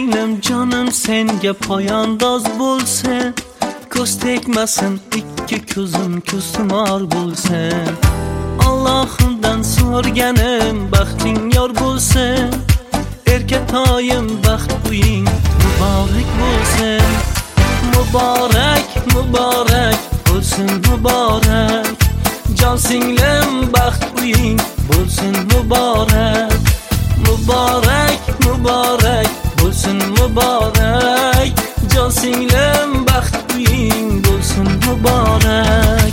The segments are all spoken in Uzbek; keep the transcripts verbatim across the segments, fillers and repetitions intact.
singlim jonim senga poyandoz bo'lsin, ko'z tegmasin ikki ko'zim ko'ztumor bo'lsin. Allohimdan so'rganim baxting yor bo'lsin, erkatoyim baxt uying muborak bo'lsin. Muborak muborak bo'lsin muborak, jon singlim baxt uying bo'lsin muborak. Muborak muborak bo'lsin muborak, jon singlim baxt uying bo'lsin muborak.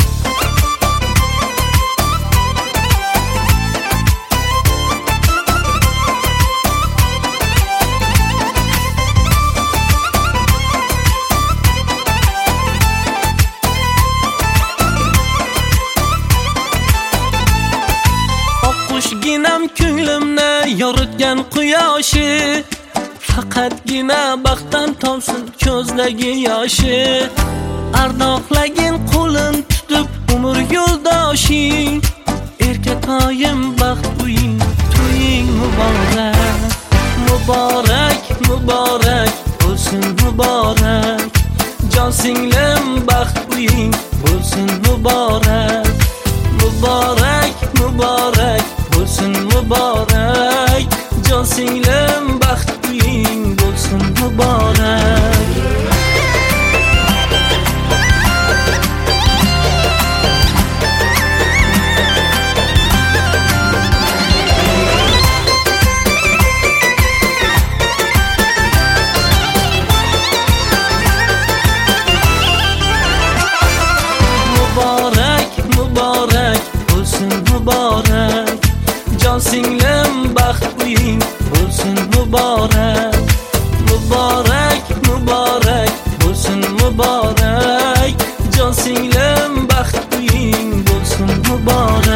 Oqqushginam ko'nglimni yoritgan quyoshi, faqatgina baxtdan tomsin ko'zdagi yoshi. Ardoqlagin qo'lin tutib umr yo'ldoshing, erkatoyim baxt uying to'ying muborak. Muborak muborak bo'lsin muborak, jon singlim baxt uying bo'lsin muborak. Muborak muborak bo'lsin muborak, jon singlim baxt uying bo'lsin muborak. Muborak muborak bo'lsin muborak, jon singlim baxt uying bo'lsin muborak. Muborak muborak bo'lsin muborak, jon singlim baxt uying bo'lsin muborak.